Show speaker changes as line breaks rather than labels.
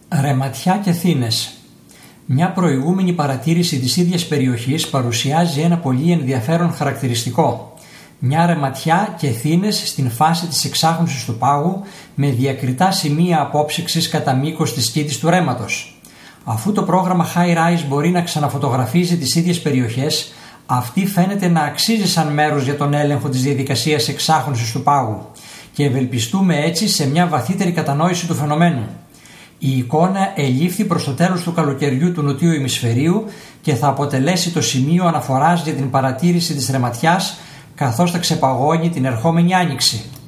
Ρεματιά και θύνες. Μια προηγούμενη παρατήρηση της ίδιας περιοχής παρουσιάζει ένα πολύ ενδιαφέρον χαρακτηριστικό. Μια ρεματιά και θύνες στην φάση της εξάγνωσης του πάγου με διακριτά σημεία απόψυξης κατά μήκος της κήτης του ρέματος. Αφού το πρόγραμμα Hi-Rise μπορεί να ξαναφωτογραφίζει τις ίδιες περιοχές, αυτή φαίνεται να αξίζει σαν μέρος για τον έλεγχο της διαδικασίας εξάγνωσης του πάγου και ευελπιστούμε έτσι σε μια βαθύτερη κατανόηση του φαινομένου. Η εικόνα ελήφθη προς το τέλος του καλοκαιριού του νοτιού ημισφαιρίου και θα αποτελέσει το σημείο αναφοράς για την παρατήρηση της ρεματιάς καθώς θα ξεπαγώνει την ερχόμενη άνοιξη.